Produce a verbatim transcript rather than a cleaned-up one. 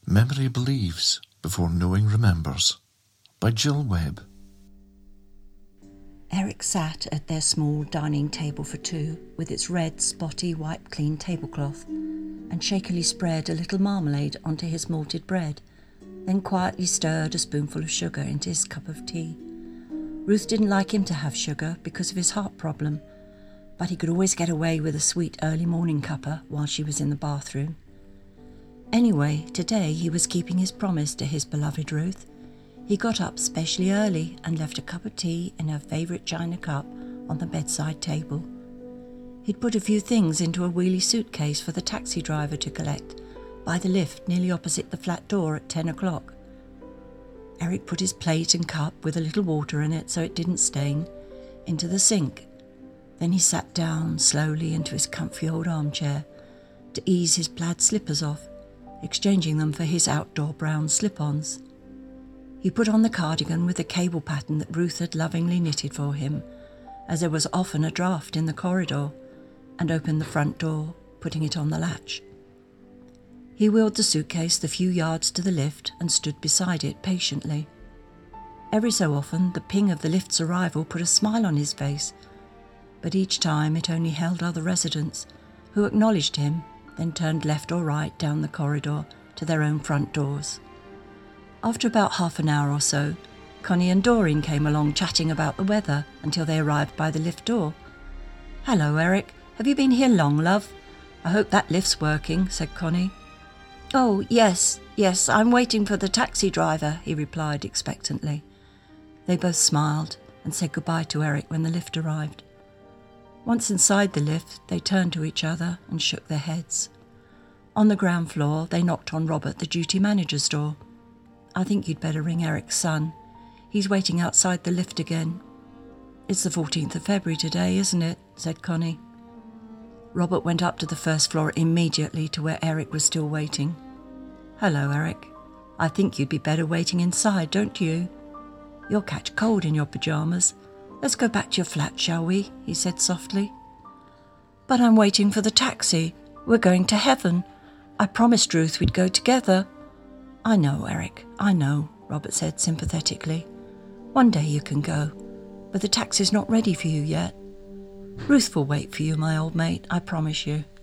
Memory Believes Before Knowing Remembers by Jill Webb. Eric sat at their small dining table for two, with its red, spotty, wiped-clean tablecloth, and shakily spread a little marmalade onto his malted bread, then quietly stirred a spoonful of sugar into his cup of tea. Ruth didn't like him to have sugar because of his heart problem, but he could always get away with a sweet early morning cuppa while she was in the bathroom. Anyway, today he was keeping his promise to his beloved Ruth. He got up specially early and left a cup of tea in her favourite china cup on the bedside table. He'd put a few things into a wheelie suitcase for the taxi driver to collect by the lift nearly opposite the flat door at ten o'clock. Eric put his plate and cup with a little water in it so it didn't stain into the sink. Then he sat down slowly into his comfy old armchair to ease his plaid slippers off, exchanging them for his outdoor brown slip-ons. He put on the cardigan with the cable pattern that Ruth had lovingly knitted for him, as there was often a draught in the corridor, and opened the front door, putting it on the latch. He wheeled the suitcase the few yards to the lift and stood beside it patiently. Every so often, the ping of the lift's arrival put a smile on his face, but each time it only held other residents, who acknowledged him, then turned left or right down the corridor to their own front doors. After about half an hour or so, Connie and Doreen came along chatting about the weather until they arrived by the lift door. "Hello, Eric. Have you been here long, love? I hope that lift's working," said Connie. "Oh, yes, yes, I'm waiting for the taxi driver," he replied expectantly. They both smiled and said goodbye to Eric when the lift arrived. Once inside the lift, they turned to each other and shook their heads. On the ground floor, they knocked on Robert, the duty manager's door. "I think you'd better ring Eric's son. He's waiting outside the lift again." "It's the fourteenth of February today, isn't it?" said Connie. Robert went up to the first floor immediately to where Eric was still waiting. "Hello, Eric. I think you'd be better waiting inside, don't you? You'll catch cold in your pyjamas. Let's go back to your flat, shall we?" he said softly. "But I'm waiting for the taxi. We're going to heaven. I promised Ruth we'd go together." "I know, Eric, I know," Robert said sympathetically. "One day you can go, but the taxi's not ready for you yet. Ruth will wait for you, my old mate, I promise you."